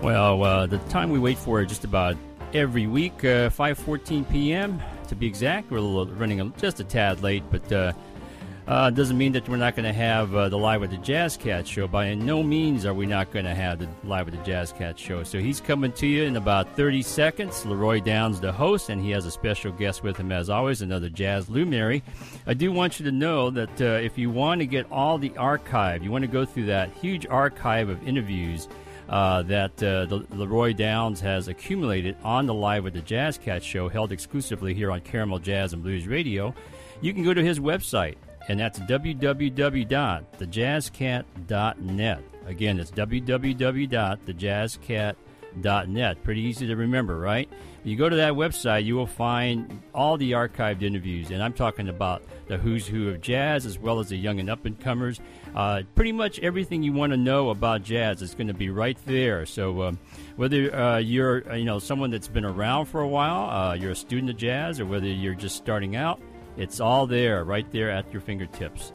Well, the time we wait for just about every week, 5:14 p.m. to be exact. We're running just a tad late, but doesn't mean that we're not going to have the Live with the Jazz Cat show. By no means are we not going to have the Live with the Jazz Cat show. So he's coming to you in about 30 seconds. Leroy Downs, the host, and he has a special guest with him, as always, another jazz luminary. I do want you to know that if you want to get all the archive, you want to go through that huge archive of interviews that Leroy Downs has accumulated on the Live with the Jazz Cat show, held exclusively here on Caramel Jazz and Blues Radio, you can go to his website, and that's www.thejazzcat.net. Again, it's www.thejazzcat.net. Pretty easy to remember, right? When you go to that website, you will find all the archived interviews, and I'm talking about the who's who of jazz as well as the young and up-and-comers. Pretty much everything you want to know about jazz is going to be right there. So whether you're someone that's been around for a while, you're a student of jazz, or whether you're just starting out, it's all there, right there at your fingertips.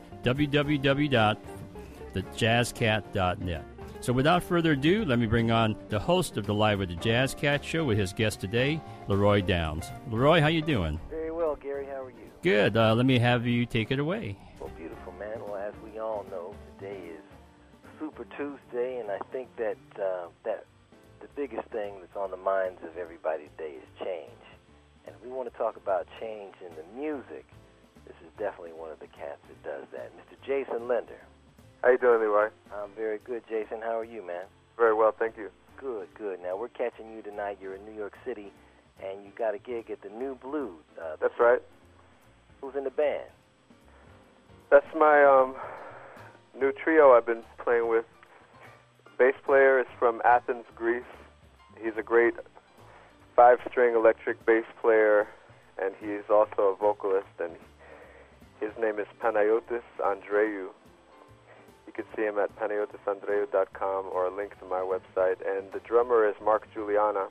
www.thejazzcat.net. So without further ado, let me bring on the host of the Live with the Jazz Cat show with his guest today, Leroy Downs. Leroy, how you doing? Very well, Gary. How are you? Good. Let me have you take it away. Well, beautiful, man. Well, as we all know, today is Super Tuesday, and I think that that the biggest thing that's on the minds of everybody today is change. And if we want to talk about change in the music, this is definitely one of the cats that does that. Mr. Jason Linder. How you doing, Leroy? I'm very good, Jason. How are you, man? Very well, thank you. Good, good. Now, we're catching you tonight. You're in New York City, and you got a gig at the New Blues. That's right. Who's in the band? That's my new trio I've been playing with. Bass player is from Athens, Greece. He's a great 5-string electric bass player, and he's also a vocalist, and his name is Panayotis Andreou. You can see him at panayotisandreou.com or a link to my website. And the drummer is Mark Juliana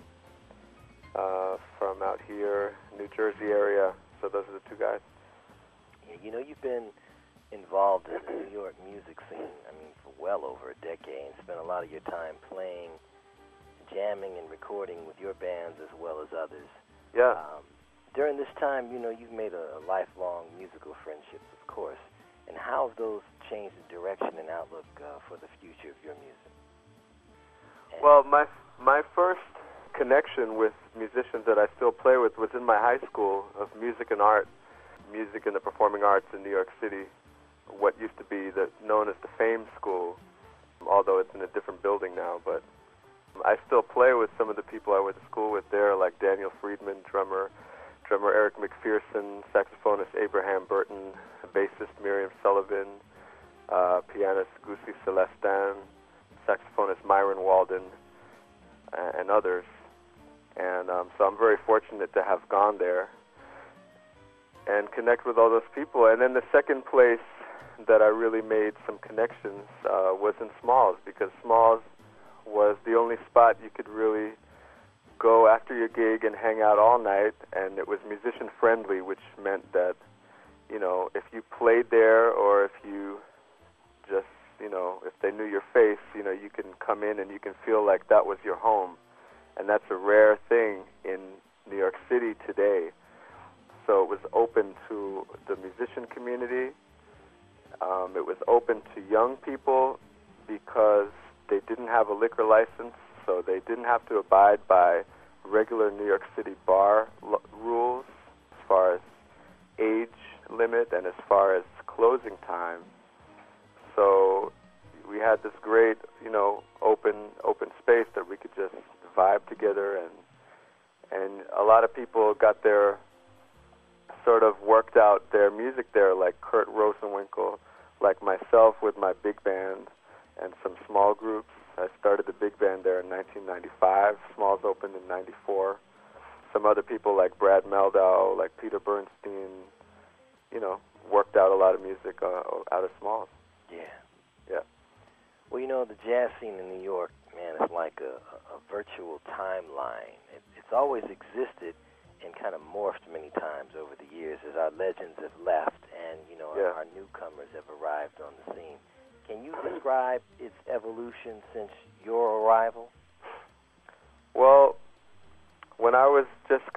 from out here, New Jersey area. So those are the two guys. Yeah, you know, you've been involved in the New York music scene, for well over a decade, and spent a lot of your time playing, jamming and recording with your bands as well as others. Yeah. During this time, you've made a lifelong musical friendships, of course. And how have those changed the direction and outlook for the future of your music? Well, my first connection with musicians that I still play with was in my high school of music and art, music and the performing arts in New York City, what used to be known as the Fame School, although it's in a different building now. But I still play with some of the people I went to school with there, like Daniel Friedman, drummer Eric McPherson, saxophonist Abraham Burton, bassist Miriam Sullivan, pianist Gusi Celestin, saxophonist Myron Walden, and others. And so I'm very fortunate to have gone there and connect with all those people. And then the second place that I really made some connections was in Smalls, because Smalls was the only spot you could really go after your gig and hang out all night, and it was musician friendly, which meant that, if you played there or if you just, if they knew your face, you can come in and you can feel like that was your home. And that's a rare thing in New York City today. So it was open to the musician community. It was open to young people because they didn't have a liquor license, so they didn't have to abide by regular New York City bar rules as far as age limit and as far as closing time. So we had this great, open space that we could just vibe together, and a lot of people got their sort of worked out their music there, like Kurt Rosenwinkel, like myself with my big band and some small groups. I started the big band there in 1995. Smalls opened in 94. Some other people like Brad Meldau, like Peter Bernstein, worked out a lot of music out of Smalls. Yeah. Yeah. Well, the jazz scene in New York, man, is like a virtual timeline. It's always existed and kind of morphed many times over the years as our legends have left and, our newcomers have arrived on the scene. Can you describe its evolution since your arrival? Well, when I was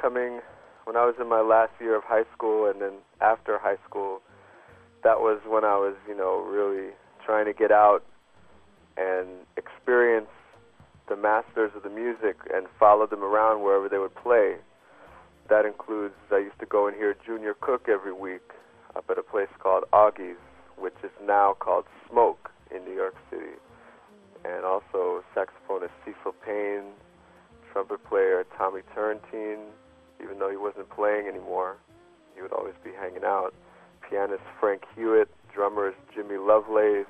in my last year of high school and then after high school, that was when I was, really trying to get out and experience the masters of the music and follow them around wherever they would play. That includes, I used to go and hear Junior Cook every week up at a place called Augie's, which is now called Smoke in New York City. And also saxophonist Cecil Payne, trumpet player Tommy Turrentine, even though he wasn't playing anymore, he would always be hanging out. Pianist Frank Hewitt, drummers Jimmy Lovelace,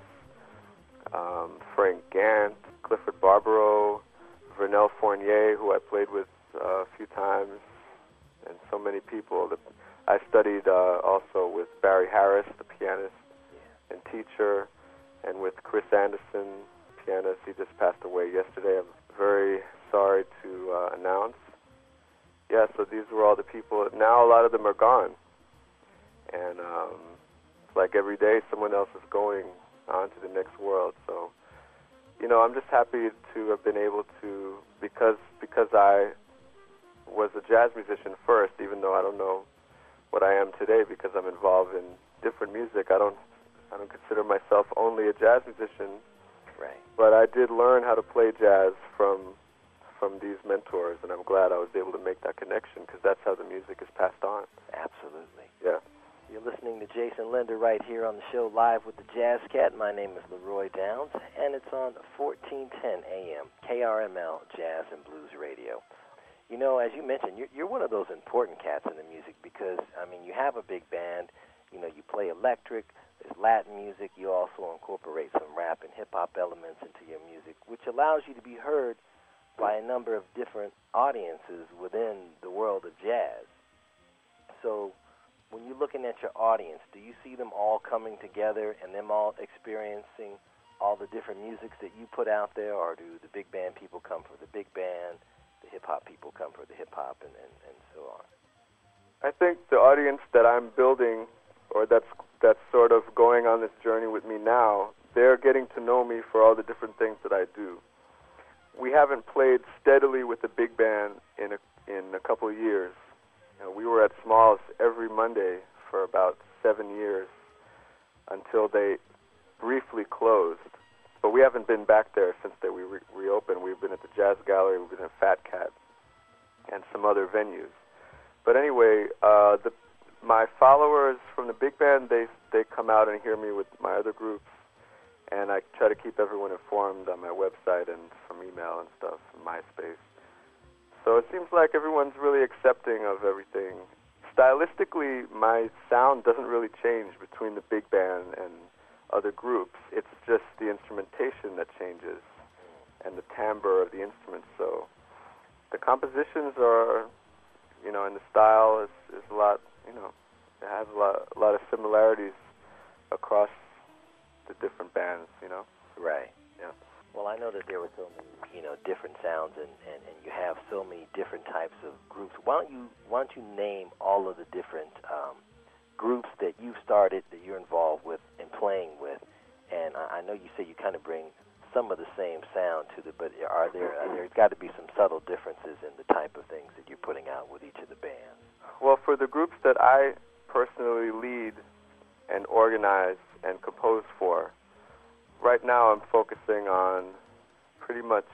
Frank Gant, Clifford Barbaro, Vernel Fournier, who I played with a few times, and so many people. I studied also with Barry Harris, the pianist and teacher, and with Chris Anderson, pianist. He just passed away yesterday. I'm very sorry to announce. Yeah, so these were all the people. Now a lot of them are gone. And it's like every day someone else is going on to the next world. So, I'm just happy to have been able to, because I was a jazz musician first, even though I don't know what I am today because I'm involved in different music. I don't consider myself only a jazz musician. Right. But I did learn how to play jazz from these mentors, and I'm glad I was able to make that connection because that's how the music is passed on. Absolutely. Yeah. You're listening to Jason Linder right here on the show Live with the Jazz Cat. My name is Leroy Downs, and it's on 1410 AM, KRML Jazz and Blues Radio. As you mentioned, you're one of those important cats in the music because, you have a big band, you play electric, there's Latin music, you also incorporate some rap and hip-hop elements into your music, which allows you to be heard by a number of different audiences within the world of jazz. So when you're looking at your audience, do you see them all coming together and them all experiencing all the different musics that you put out there, or do the big band people come for the big band, the hip-hop people come for the hip-hop, and so on? I think the audience that I'm building, or that's sort of going on this journey with me now, they're getting to know me for all the different things that I do. We haven't played steadily with the big band in a couple of years. We were at Smalls every Monday for about 7 years until they briefly closed. But we haven't been back there since they reopened. We've been at the Jazz Gallery, we've been at Fat Cat, and some other venues. But anyway, my followers from the big band, they come out and hear me with my other groups, and I try to keep everyone informed on my website and from email and stuff, and MySpace. So it seems like everyone's really accepting of everything. Stylistically, my sound doesn't really change between the big band and other groups. It's just the instrumentation that changes and the timbre of the instruments. So the compositions are, and the style is a lot, it has a lot of similarities across the different bands, Right. Yeah. Well, I know that there were so many, different sounds, and you have so many different types of groups. Why don't you name all of the different groups that you've started, that you're involved with and playing with? And I know you say you kind of bring some of the same sound to but there's got to be some subtle differences in the type of things that you're putting out with each of the bands? Well, for the groups that I personally lead and organize and compose for, right now I'm focusing on pretty much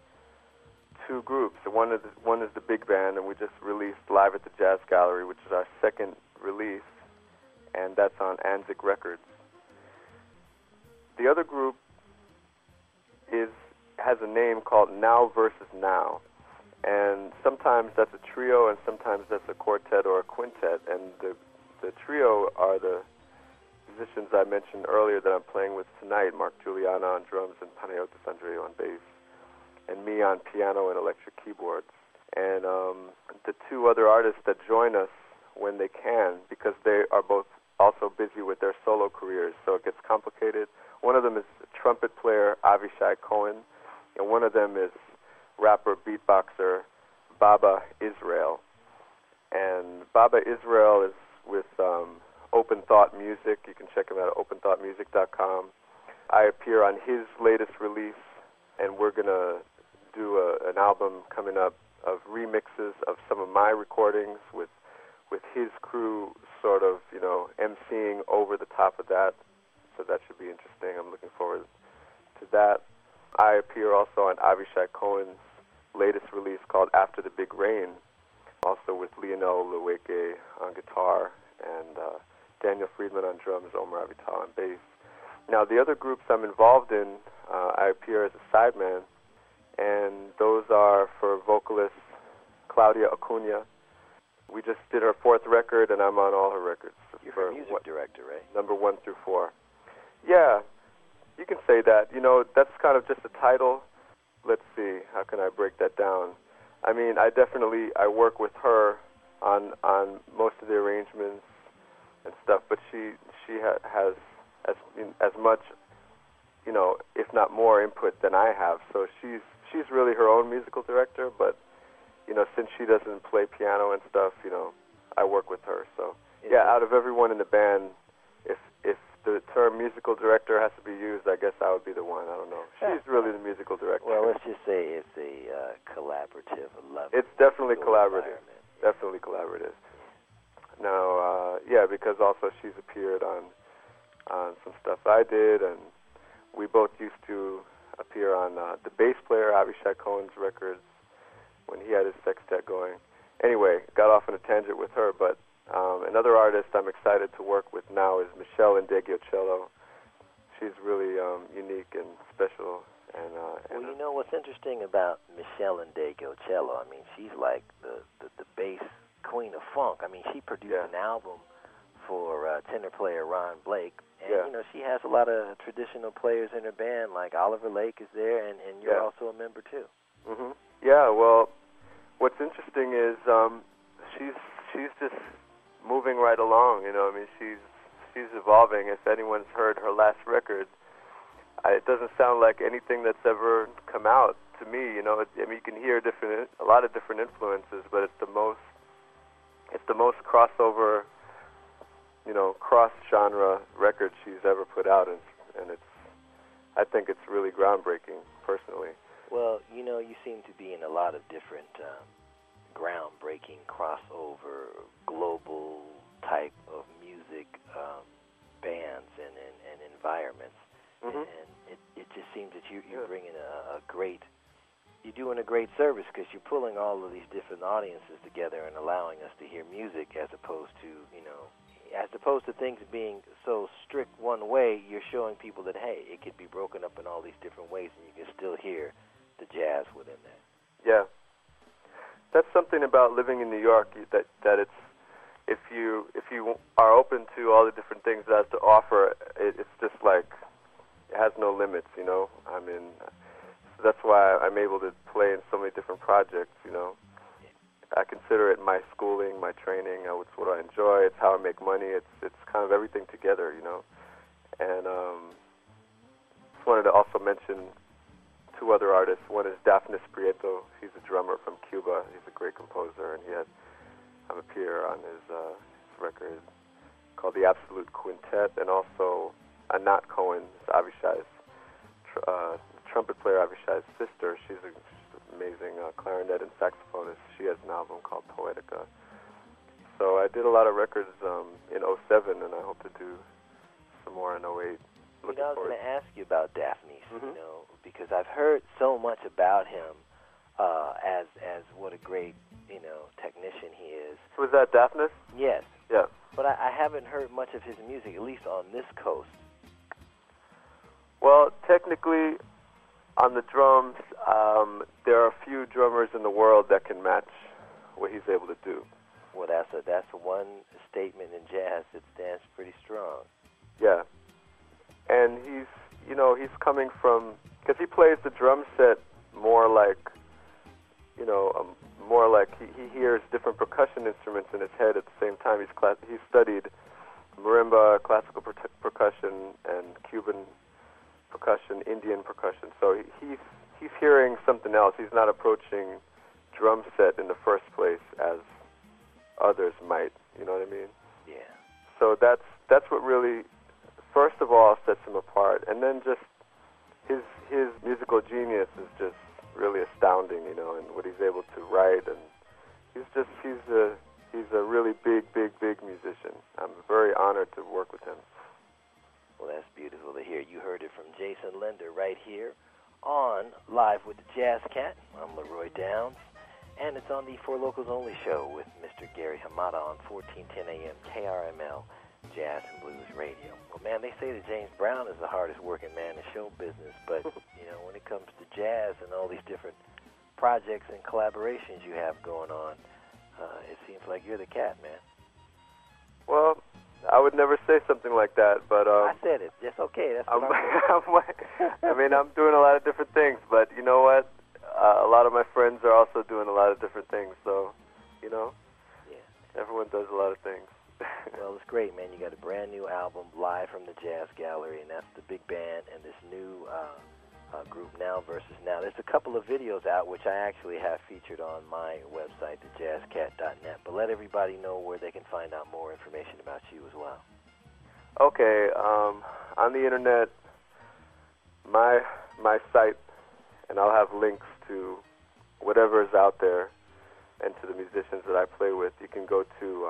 two groups. One is the big band, and we just released Live at the Jazz Gallery, which is our second release, and that's on Anzik Records. The other group has a name called Now Versus Now, and sometimes that's a trio, and sometimes that's a quartet or a quintet, and the trio are the musicians I mentioned earlier that I'm playing with tonight, Mark Juliana on drums and Panayotis Andreou on bass, and me on piano and electric keyboards. And the two other artists that join us when they can, because they are both also busy with their solo careers, so it gets complicated. One of them is trumpet player Avishai Cohen, and one of them is rapper, beatboxer Baba Israel. And Baba Israel is with Open Thought Music. You can check him out at openthoughtmusic.com. I appear on his latest release, and we're going to do an album coming up of remixes of some of my recordings with his crew sort of, emceeing over the top of that. So that should be interesting. I'm looking forward to that. I appear also on Avishai Cohen's latest release called After the Big Rain, also with Lionel Leweke on guitar and Daniel Friedman on drums, Omar Avital on bass. Now, the other groups I'm involved in, I appear as a sideman, and those are for vocalist Claudia Acuna. We just did her 4th record, and I'm on all her records. You're her music director, right? Number 1 through 4. Yeah, you can say that. That's kind of just a title. Let's see, how can I break that down? I mean, I work with her on most of the arrangements and stuff, but she has as much, if not more input than I have. So she's really her own musical director, but since she doesn't play piano and stuff, I work with her. So yeah, out of everyone in the band, if the term musical director has to be used, I guess I would be the one. I don't know. She's really the musical director. Well, let's just say it's a collaborative, It's definitely collaborative. Definitely collaborative. Now, because also she's appeared on some stuff I did, and we both used to appear on the bass player Avishai Cohen's records when he had his sextet going. Anyway, got off on a tangent with her, but another artist I'm excited to work with now is Michelle Indeggio-Cello. She's really unique and special. Well, what's interesting about Michelle Indeggio-Cello, I mean, she's like the bass queen of funk. I mean, she produced an album for tenor player Ron Blake, and she has a lot of traditional players in her band, like Oliver Lake is there, and you're also a member too. Mm-hmm. Yeah, well, what's interesting is she's just moving right along. I mean, she's evolving. If anyone's heard her last record, it doesn't sound like anything that's ever come out to me. I mean, you can hear a lot of different influences, but it's the most crossover, cross-genre record she's ever put out, and I think it's really groundbreaking, personally. Well, you seem to be in a lot of different groundbreaking, crossover, global type of music bands and environments. Mm-hmm. And it just seems that you're bringing you're doing a great service, because you're pulling all of these different audiences together and allowing us to hear music as opposed to things being so strict one way. You're showing people that, hey, it could be broken up in all these different ways, and you can still hear the jazz within that. Yeah. That's something about living in New York, that it's, if you are open to all the different things that it has to offer, it's just like, it has no limits, I mean, so that's why I'm able to play in so many different projects, I consider it my schooling, my training. It's what I enjoy. It's how I make money. It's kind of everything together, And just wanted to also mention 2 other artists. One is Dafnis Prieto. He's a drummer from Cuba. He's a great composer, and he had appear on his record called The Absolute Quintet, and also Anat Cohen, Avishai's trumpet player, Avishai's sister. She's an amazing clarinet and saxophonist. She has an album called Poetica. So I did a lot of records in 2007, and I hope to do some more in 2008. I was going to ask you about Dafnis, because I've heard so much about him as what a great, technician he is. Was that Dafnis? Yes. Yeah. But I haven't heard much of his music, at least on this coast. Well, technically, on the drums, there are a few drummers in the world that can match what he's able to do. Well, that's one statement in jazz that stands pretty strong. Yeah. And he's coming from, because he plays the drum set more like, he hears different percussion instruments in his head at the same time. He's studied marimba, classical percussion, and Cuban percussion, Indian percussion. So he's hearing something else. He's not approaching drum set in the first place as others might. You know what I mean? Yeah. So that's what really, first of all, sets him apart, and then just his musical genius is just really astounding, you know, and what he's able to write, and he's a really big musician. I'm very honored to work with him. Well, that's beautiful to hear. You heard it from Jason Linder right here on Live with the Jazz Cat. I'm Leroy Downs, and it's on the For Locals Only show with Mr. Gary Hamada on 1410 AM KRML Jazz and Blues Radio. Well, man, they say that James Brown is the hardest working man in show business, but, you know, when it comes to jazz and all these different projects and collaborations you have going on, it seems like you're the cat, man. Well, I would never say something like that, but I said it. It's okay. That's what I mean, I'm doing a lot of different things, but you know what? A lot of my friends are also doing a lot of different things, so, you know, everyone does a lot of things. Well, it's great, man. You got a brand new album, Live from the Jazz Gallery, and that's the big band and this new group, Now versus Now. There's a couple of videos out, which I actually have featured on my website, thejazzcat.net. But let everybody know where they can find out more information about you as well. Okay, on the internet, my site, and I'll have links to whatever is out there and to the musicians that I play with. You can go to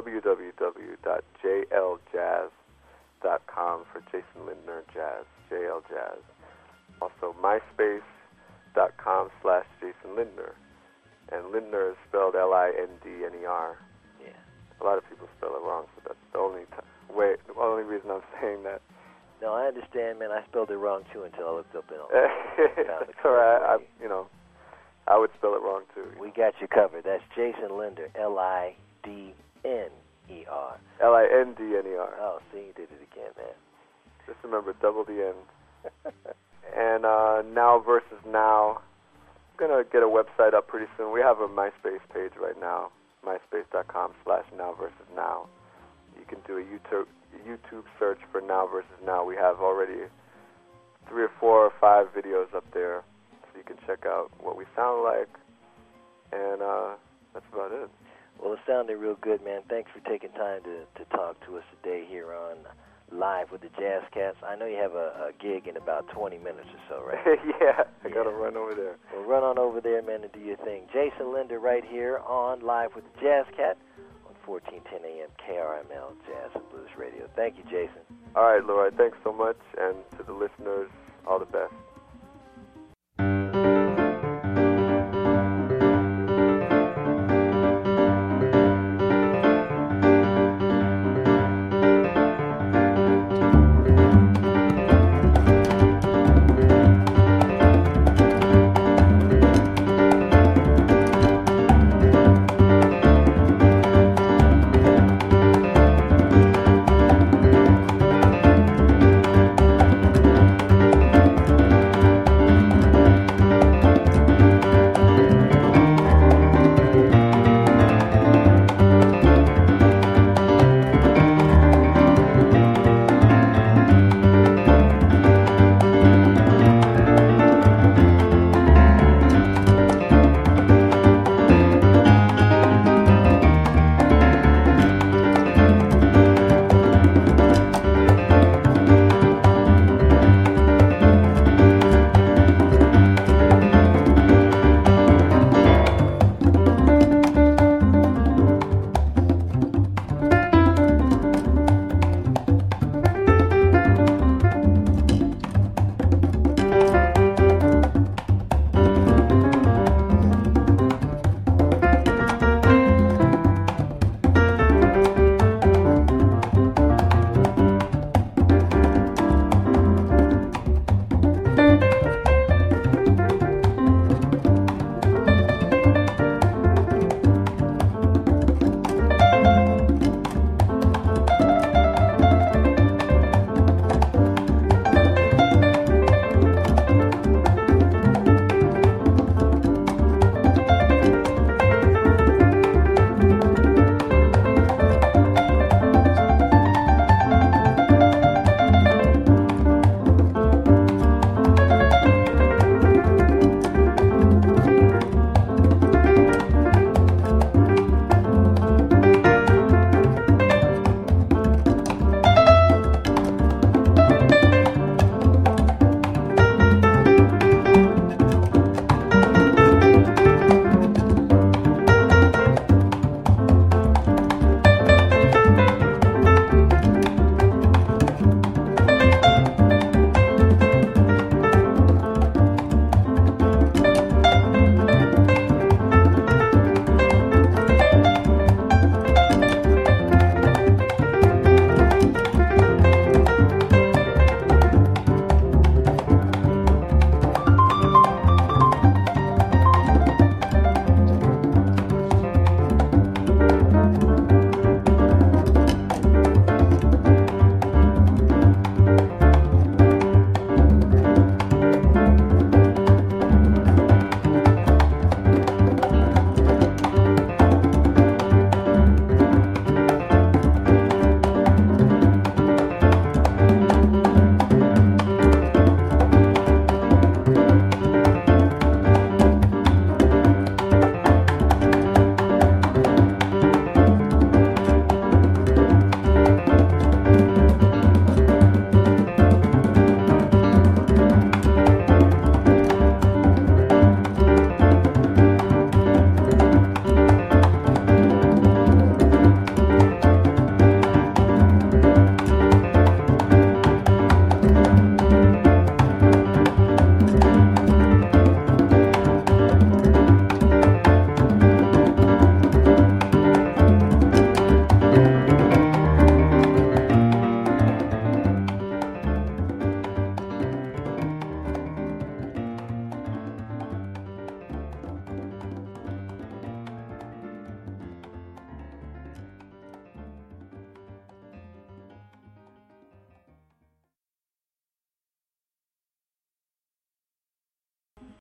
www.jljazz.com for Jason Lindner Jazz, JL Jazz. Also, myspace.com/Jason Lindner. And Lindner is spelled Lindner. Yeah. A lot of people spell it wrong, so that's the only reason I'm saying that. No, I understand, man. I spelled it wrong, too, until I looked up in all That's all right. I would spell it wrong, too. We got you covered. That's Jason Linder, Lindner. Lindner. Oh, see, you did it again, man. Just remember, double the N. And Now versus Now. I'm going to get a website up pretty soon. We have a MySpace page right now, myspace.com/Now versus Now. You can do a YouTube search for Now versus Now. We have already 3 or 4 or 5 videos up there, so you can check out what we sound like, and that's about it. Well, it sounded real good, man. Thanks for taking time to talk to us today here on Live with the Jazz Cats. I know you have a gig in about 20 minutes or so, right? Yeah, I got to run over there. Well, run on over there, man, and do your thing. Jason Linder right here on Live with the Jazz Cat on 1410 AM KRML Jazz and Blues Radio. Thank you, Jason. All right, Leroy, thanks so much, and to the listeners, all the best.